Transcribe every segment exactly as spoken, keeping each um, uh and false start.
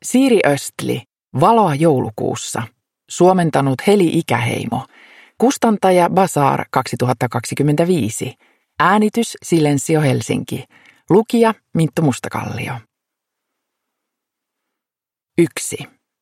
Siiri Östli, Valoa joulukuussa. Suomentanut Heli Ikäheimo. Kustantaja Bazaar kaksituhattakaksikymmentäviisi. Äänitys Silensio Helsinki. Lukija Minttu Mustakallio. yksi.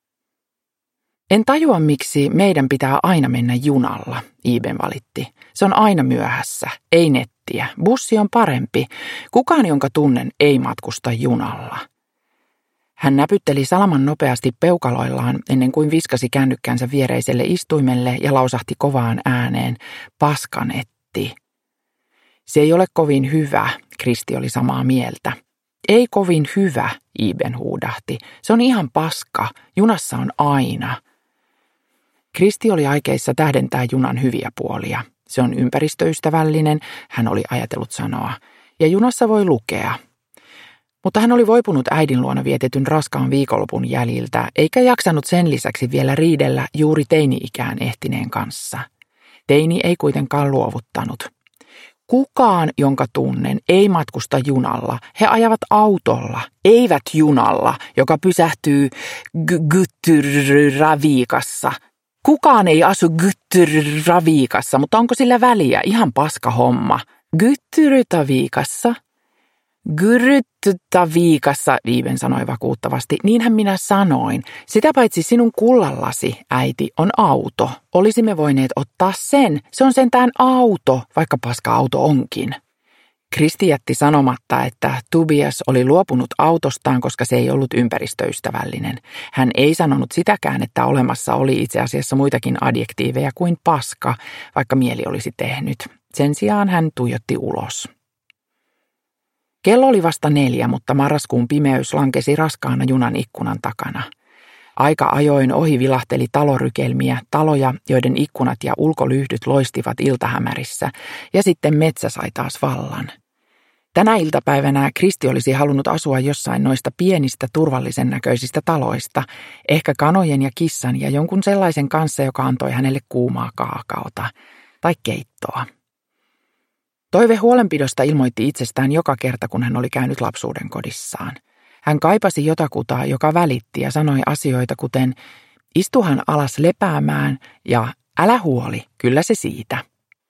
En tajua, miksi meidän pitää aina mennä junalla, Iben valitti. Se on aina myöhässä, ei nettiä. Bussi on parempi. Kukaan, jonka tunnen, ei matkusta junalla. Hän näpytteli salaman nopeasti peukaloillaan ennen kuin viskasi kännykkänsä viereiselle istuimelle ja lausahti kovaan ääneen, paskanetti. Se ei ole kovin hyvä, Kristi oli samaa mieltä. Ei kovin hyvä, Iben huudahti. Se on ihan paska, junassa on aina. Kristi oli aikeissa tähdentää junan hyviä puolia. Se on ympäristöystävällinen, hän oli ajatellut sanoa, ja junassa voi lukea. Mutta hän oli voipunut äidin luona vietetyn raskaan viikonlopun jäljiltä, eikä jaksanut sen lisäksi vielä riidellä juuri teini-ikään ehtineen kanssa. Teini ei kuitenkaan luovuttanut. Kukaan, jonka tunnen, ei matkusta junalla. He ajavat autolla, eivät junalla, joka pysähtyy Gyttyraviikassa. Kukaan ei asu Gyttyraviikassa, mutta onko sillä väliä? Ihan paska homma. Gyttyraviikassa? Gyryttäviikassa, Iben sanoi vakuuttavasti. Niinhän minä sanoin. Sitä paitsi sinun kullallasi, äiti, on auto. Olisimme voineet ottaa sen. Se on sentään auto, vaikka paska auto onkin. Kristi jätti sanomatta, että Tobias oli luopunut autostaan, koska se ei ollut ympäristöystävällinen. Hän ei sanonut sitäkään, että olemassa oli itse asiassa muitakin adjektiiveja kuin paska, vaikka mieli olisi tehnyt. Sen sijaan hän tuijotti ulos. Kello oli vasta neljä, mutta marraskuun pimeys lankesi raskaana junan ikkunan takana. Aika ajoin ohi vilahteli talorykelmiä, taloja, joiden ikkunat ja ulkolyhdyt loistivat iltahämärissä, ja sitten metsä sai taas vallan. Tänä iltapäivänä Kristi olisi halunnut asua jossain noista pienistä turvallisen näköisistä taloista, ehkä kanojen ja kissan ja jonkun sellaisen kanssa, joka antoi hänelle kuumaa kaakaota tai keittoa. Toive huolenpidosta ilmoitti itsestään joka kerta, kun hän oli käynyt lapsuuden kodissaan. Hän kaipasi jotakuta, joka välitti ja sanoi asioita kuten, istuhan alas lepäämään ja älä huoli, kyllä se siitä.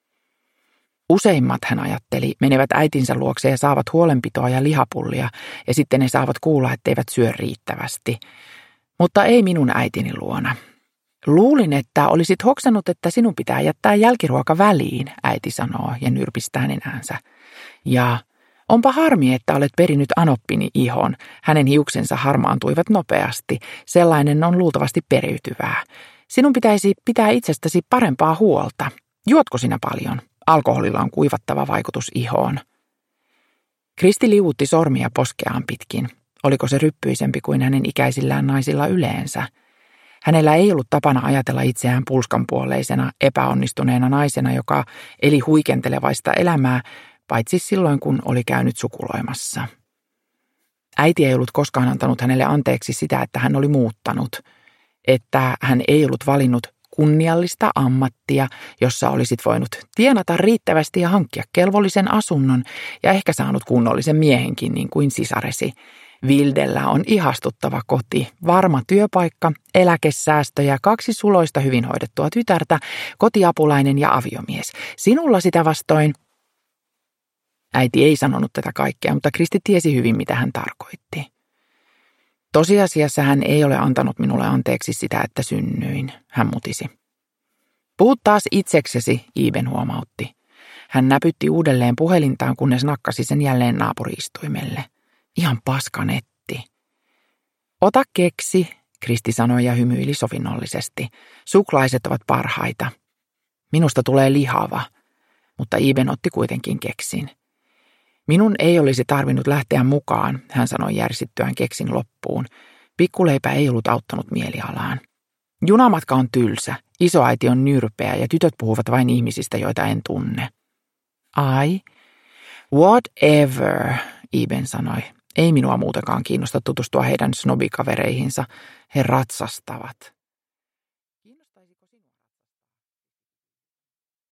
Useimmat, hän ajatteli, menevät äitinsä luokse ja saavat huolenpitoa ja lihapullia ja sitten ne saavat kuulla, etteivät syö riittävästi. Mutta ei minun äitini luona. Luulin, että olisit hoksannut, että sinun pitää jättää jälkiruoka väliin, äiti sanoo ja nyrpistää nenäänsä. Ja onpa harmi, että olet perinyt anoppini ihon. Hänen hiuksensa harmaantuivat nopeasti. Sellainen on luultavasti periytyvää. Sinun pitäisi pitää itsestäsi parempaa huolta. Juotko sinä paljon? Alkoholilla on kuivattava vaikutus ihoon. Kristi liuutti sormia poskeaan pitkin. Oliko se ryppyisempi kuin hänen ikäisillään naisilla yleensä? Hänellä ei ollut tapana ajatella itseään pulskanpuoleisena, epäonnistuneena naisena, joka eli huikentelevaista elämää, paitsi silloin, kun oli käynyt sukuloimassa. Äiti ei ollut koskaan antanut hänelle anteeksi sitä, että hän oli muuttanut, että hän ei ollut valinnut kunniallista ammattia, jossa olisit voinut tienata riittävästi ja hankkia kelvollisen asunnon ja ehkä saanut kunnollisen miehenkin niin kuin sisaresi. Vildellä on ihastuttava koti, varma työpaikka, eläkesäästöjä, kaksi suloista hyvin hoidettua tytärtä, kotiapulainen ja aviomies. Sinulla sitä vastoin. Äiti ei sanonut tätä kaikkea, mutta Kristi tiesi hyvin, mitä hän tarkoitti. Tosiasiassa hän ei ole antanut minulle anteeksi sitä, että synnyin, hän mutisi. Puhut taas itseksesi, Iben huomautti. Hän näpytti uudelleen puhelintaan, kunnes nakkasi sen jälleen naapuriistuimelle. Ihan paskanetti. Ota keksi, Kristi sanoi ja hymyili sovinnollisesti. Suklaiset ovat parhaita. Minusta tulee lihava, mutta Iben otti kuitenkin keksin. Minun ei olisi tarvinnut lähteä mukaan, hän sanoi järsittyään keksin loppuun. Pikkuleipä ei ollut auttanut mielialaan. Junamatka on tylsä, isoäiti on nyrpeä ja tytöt puhuvat vain ihmisistä, joita en tunne. Ai, whatever, Iben sanoi. Ei minua muutenkaan kiinnosta tutustua heidän snobikavereihinsa. He ratsastavat.